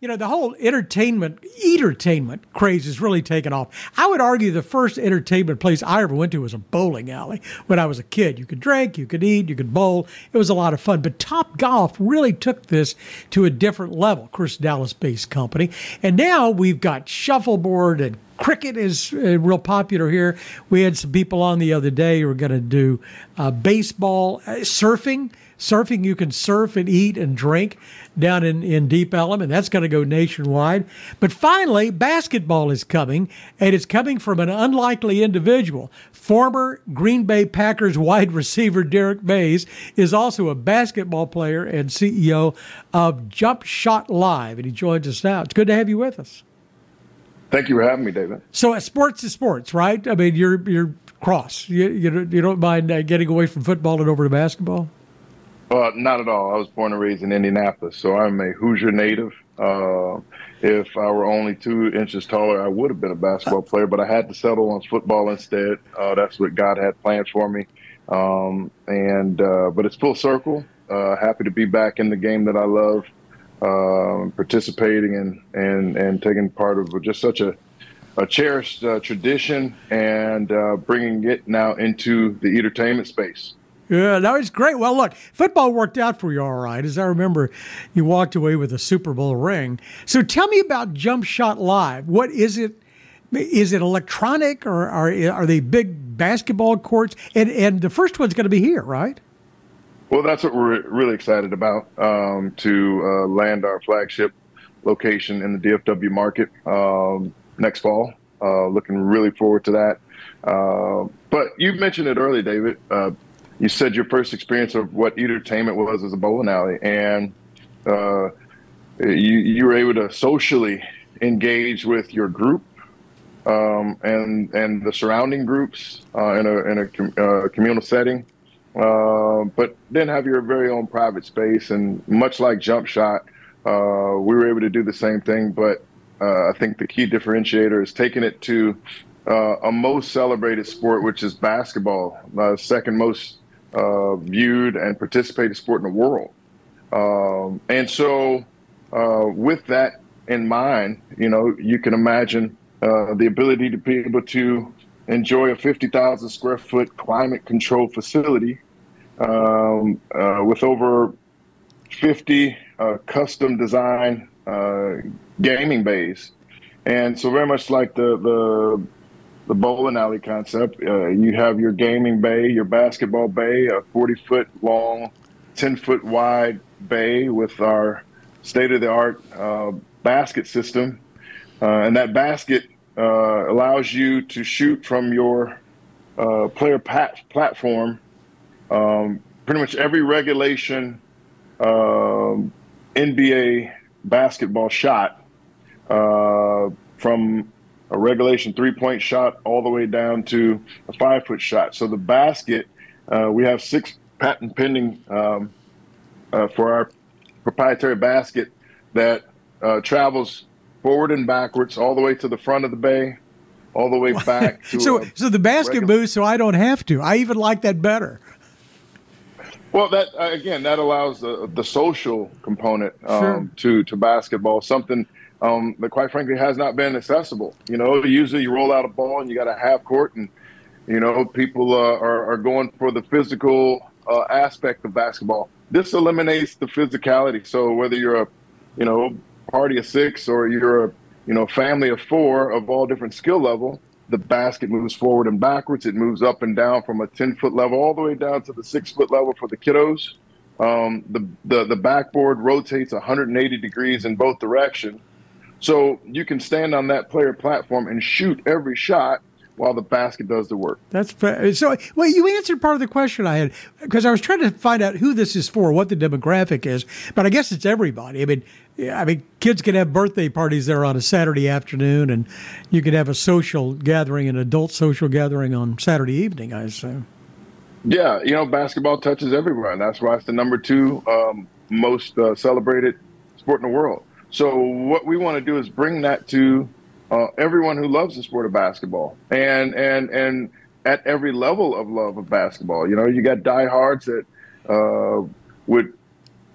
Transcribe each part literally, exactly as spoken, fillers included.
you know, the whole entertainment, entertainment craze is really taken off. I would argue the first entertainment place I ever went to was a bowling alley when I was a kid. You could drink, you could eat, you could bowl. It was a lot of fun. But Top Golf really took this to a different level. Of course, Dallas-based company. And now we've got shuffleboard, and cricket is uh, real popular here. We had some people on the other day who were going to do uh, baseball, uh, surfing. Surfing, you can surf and eat and drink down in, in Deep Ellum, and that's going to go nationwide. But finally, basketball is coming, and it's coming from an unlikely individual. Former Green Bay Packers wide receiver Derek Mays is also a basketball player and C E O of Jump Shot Live, and he joins us now. It's good to have you with us. Thank you for having me, David. So, uh, sports is sports, right? I mean, you're you're cross. You you don't, you don't mind uh, getting away from football and over to basketball? Uh, not at all. I was born and raised in Indianapolis, so I'm a Hoosier native. Uh, if I were only two inches taller, I would have been a basketball player, but I had to settle on football instead. Uh, that's what God had planned for me. Um, and uh, but it's full circle. Uh, happy to be back in the game that I love, uh, participating and and and taking part of just such a a cherished uh, tradition, and uh, bringing it now into the entertainment space. Yeah, that was great. Well, look, football worked out for you all right. As I remember, you walked away with a Super Bowl ring. So tell me about Jump Shot Live. What is it? Is it electronic, or are are they big basketball courts? And and the first one's going to be here, right? Well, that's what we're really excited about, um, to uh, land our flagship location in the D F W market um, next fall. Uh, looking really forward to that. Uh, but you mentioned it earlier, David. Uh, You said your first experience of what entertainment was as a bowling alley, and uh, you you were able to socially engage with your group um, and and the surrounding groups uh, in a in a com- uh, communal setting, uh, but then have your very own private space. And much like Jump Shot, uh, we were able to do the same thing. But uh, I think the key differentiator is taking it to uh, a most celebrated sport, which is basketball, uh, second most Uh, viewed and participated sport in the world. Um, and so uh, with that in mind, you know, you can imagine uh, the ability to be able to enjoy a fifty thousand square foot climate controlled facility um, uh, with over fifty uh, custom design uh, gaming bays. And so very much like the, the the bowling alley concept, uh, you have your gaming bay, your basketball bay, a forty foot long, ten foot wide bay with our state of the art uh, basket system. Uh, and that basket uh, allows you to shoot from your uh, player pat- platform um, pretty much every regulation um, N B A basketball shot, uh, from a regulation three-point shot all the way down to a five-foot shot. So the basket, uh, we have six patent pending um, uh, for our proprietary basket that uh, travels forward and backwards all the way to the front of the bay, all the way back to so so the basket regular- moves, so I don't have to. I even like that better. Well, that uh, again, that allows the, the social component um, Sure. to to basketball, something um, that quite frankly has not been accessible. You know, usually you roll out a ball and you got a half court, and you know people uh, are are going for the physical uh, aspect of basketball. This eliminates the physicality. So whether you're a you know party of six or you're a you know family of four of all different skill level, the basket moves forward and backwards. It moves up and down from a ten-foot level all the way down to the six-foot level for the kiddos. Um, the, the the backboard rotates one hundred eighty degrees in both directions. So you can stand on that player platform and shoot every shot while the basket does the work. That's fa- so. Well, you answered part of the question I had because I was trying to find out who this is for, what the demographic is. But I guess it's everybody. I mean, yeah, I mean, kids can have birthday parties there on a Saturday afternoon, and you can have a social gathering, an adult social gathering on Saturday evening, I assume. Yeah, you know, basketball touches everyone. That's why it's the number two um, most uh, celebrated sport in the world. So what we want to do is bring that to uh, everyone who loves the sport of basketball, and and and at every level of love of basketball. You know, you got diehards that uh, would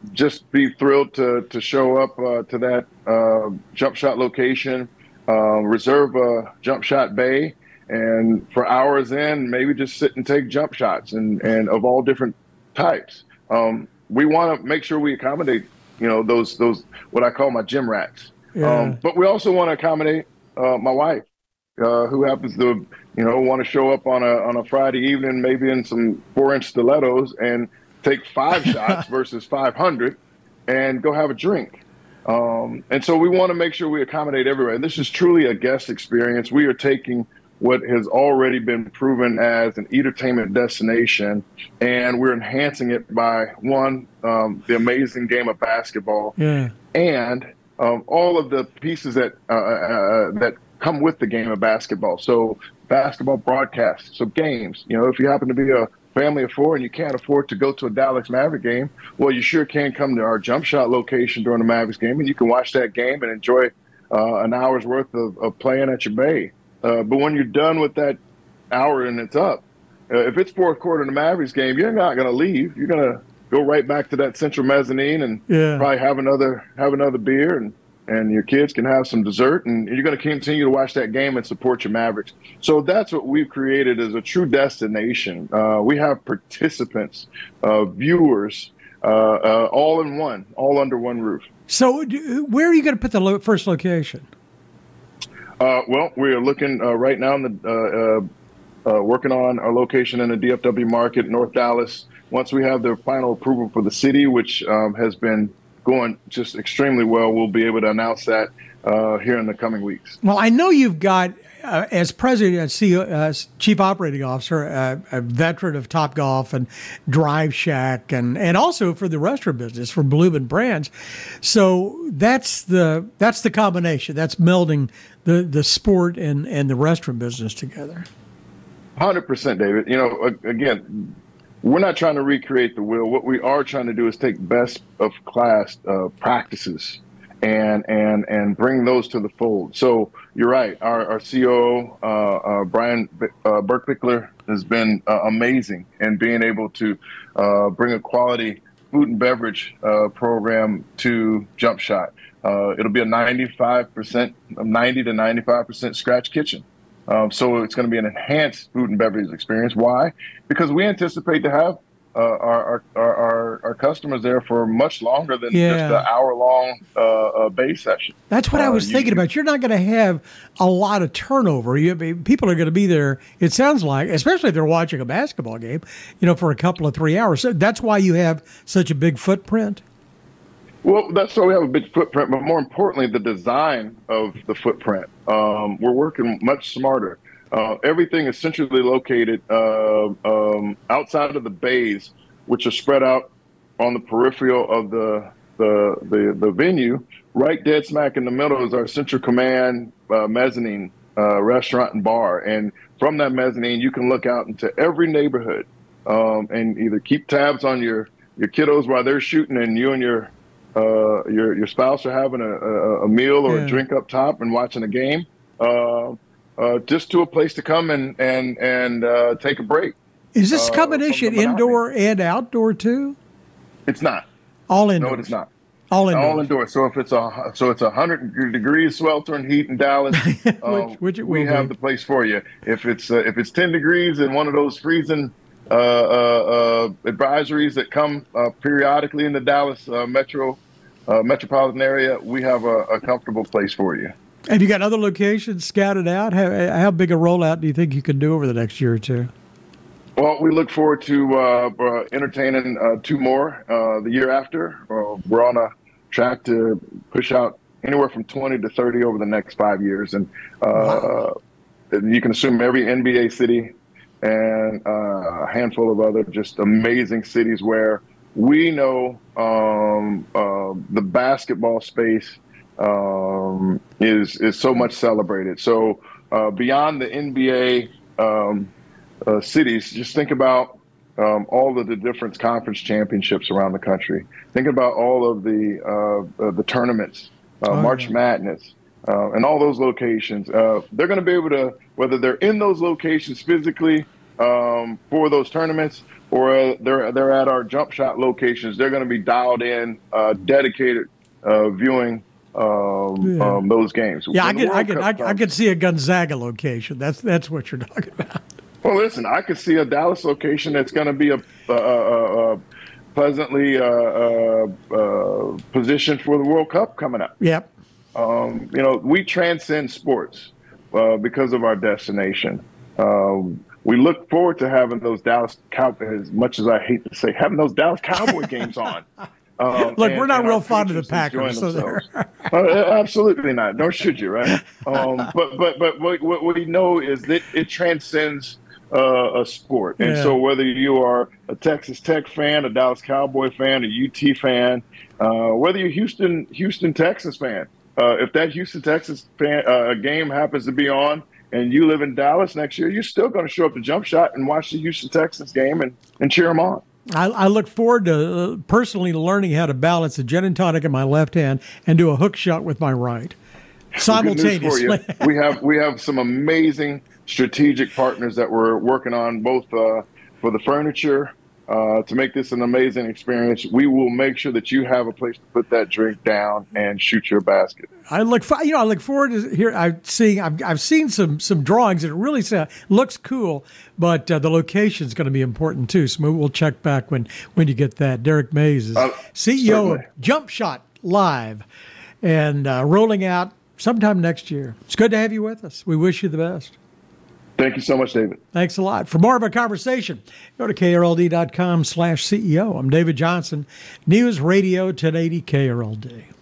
just be thrilled to to show up uh, to that uh, jump shot location, uh, reserve a jump shot bay, and for hours in, maybe just sit and take jump shots and and of all different types. Um, we want to make sure we accommodate, you know, those those what I call my gym rats. Yeah. Um, but we also want to accommodate uh, my wife, uh, who happens to, you know, want to show up on a on a Friday evening, maybe in some four inch stilettos, and take five shots versus five hundred, and go have a drink. Um, and so we want to make sure we accommodate everywhere. This is truly a guest experience. We are taking what has already been proven as an entertainment destination, and we're enhancing it by one, um, the amazing game of basketball, Yeah. and um, all of the pieces that uh, uh, that come with the game of basketball. So basketball broadcasts, so games. You know, if you happen to be a family of four and you can't afford to go to a Dallas Maverick game, well, you sure can come to our jump shot location during the Mavericks game, and you can watch that game and enjoy uh, an hour's worth of, of playing at your bay. Uh, but when you're done with that hour and it's up, uh, if it's fourth quarter in the Mavericks game, you're not going to leave. You're going to go right back to that central mezzanine and Yeah. probably have another have another beer, and and your kids can have some dessert, and you're going to continue to watch that game and support your Mavericks. So that's what we've created as a true destination. Uh, we have participants, uh, viewers, uh, uh, all in one, all under one roof. So do- where are you going to put the lo- first location? Uh, well, we are looking uh, right now in the uh, uh, uh, working on our location in the D F W market, North Dallas. Once we have the final approval for the city, which um, has been going just extremely well, we'll be able to announce that uh, here in the coming weeks. Well, I know you've got, uh, as president and C E O, uh, chief operating officer, uh, a veteran of Topgolf and Drive Shack, and, and also for the restaurant business for Bloomin' Brands. So that's the that's the combination. That's melding the, the sport and, and the restaurant business together. one hundred percent, David. You know, again, we're not trying to recreate the wheel. What we are trying to do is take best of class uh, practices and and and bring those to the fold. So you're right. Our, our C O O, uh, uh, Brian uh, Burkbickler, has been uh, amazing in being able to uh, bring a quality food and beverage uh, program to Jump Shot. Uh, it'll be a ninety-five percent, ninety to ninety-five percent scratch kitchen. Um, so it's going to be an enhanced food and beverage experience. Why? Because we anticipate to have uh, our, our, our our customers there for much longer than Yeah. just an hour long uh, uh, bay session. That's what I Uh, was you- thinking about. You're not going to have a lot of turnover. You, I mean, people are going to be there, it sounds like, especially if they're watching a basketball game, you know, for a couple of three hours. So that's why you have such a big footprint. Well, that's why we have a big footprint, but more importantly, the design of the footprint. Um, we're working much smarter. Uh, everything is centrally located uh, um, outside of the bays, which are spread out on the peripheral of the the the, the venue. Right dead smack in the middle is our central command uh, mezzanine uh, restaurant and bar, and from that mezzanine, you can look out into every neighborhood um, and either keep tabs on your your kiddos while they're shooting, and you and your Uh, your your spouse are having a, a, a meal or Yeah. a drink up top and watching a game, uh, uh, just to a place to come and and and uh, take a break. Is this Uh, combination from the monotony. indoor and outdoor too? It's not. All indoors. No, it is not. All indoors. All indoors. So if it's a so it's a hundred degrees sweltering heat in Dallas, uh, Which- which it we will have be. the place for you. If it's uh, if it's ten degrees and one of those freezing uh, uh, uh, advisories that come uh, periodically in the Dallas uh, metro. Uh, metropolitan area, we have a, a comfortable place for you. Have you got other locations scouted out? How, how big a rollout do you think you can do over the next year or two? Well, we look forward to uh, uh, entertaining uh, two more uh, the year after. Uh, we're on a track to push out anywhere from twenty to thirty over the next five years. And uh, Wow. you can assume every N B A city and uh, a handful of other just amazing cities where we know um, uh, the basketball space um, is is so much celebrated. So uh, beyond the N B A um, uh, cities, just think about um, all of the different conference championships around the country. Think about all of the uh, uh, the tournaments, uh, Oh, March yeah. Madness, uh, and all those locations. Uh, they're going to be able to, whether they're in those locations physically um, for those tournaments, or they're they're at our jump shot locations, they're going to be dialed in, uh, dedicated uh, viewing um, Yeah. um, those games. Yeah, I When the could, I World could, Cup I, I comes- could see a Gonzaga location. That's that's what you're talking about. Well, listen, I could see a Dallas location that's going to be a, a, a, a pleasantly uh, uh, uh, positioned for the World Cup coming up. Yep. Um, you know, we transcend sports uh, because of our destination. Um, we look forward to having those Dallas Cowboys, as much as I hate to say, having those Dallas Cowboy games on. Um, Look, and- we're not and real our fond of the patrons Packers, enjoying so themselves. Uh, absolutely not. Nor should you, right? Um, but but but what, what we know is that it transcends uh, a sport, and Yeah. so whether you are a Texas Tech fan, a Dallas Cowboy fan, a U T fan, uh, whether you're Houston Houston Texas fan, uh, if that Houston Texas fan uh, game happens to be on, and you live in Dallas next year, you're still going to show up to Jump Shot and watch the Houston Texans game and, and cheer them on. I, I look forward to uh, personally learning how to balance a gin and tonic in my left hand and do a hook shot with my right simultaneously. Good news for you. we have we have some amazing strategic partners that we're working on, both uh, for the furniture uh, to make this an amazing experience. We will make sure that you have a place to put that drink down and shoot your basket. I look, for, you know, I look forward to here. I'm seeing, I've, I've seen some some drawings that really sound, looks cool, but uh, the location is going to be important too. So we'll check back when when you get that. Derek Mays is Uh, C E O certainly. of Jump Shot Live, and uh, rolling out sometime next year. It's good to have you with us. We wish you the best. Thank you so much, David. Thanks a lot. For more of a conversation, go to K R L D dot com slash C E O. I'm David Johnson, News Radio ten eighty K R L D.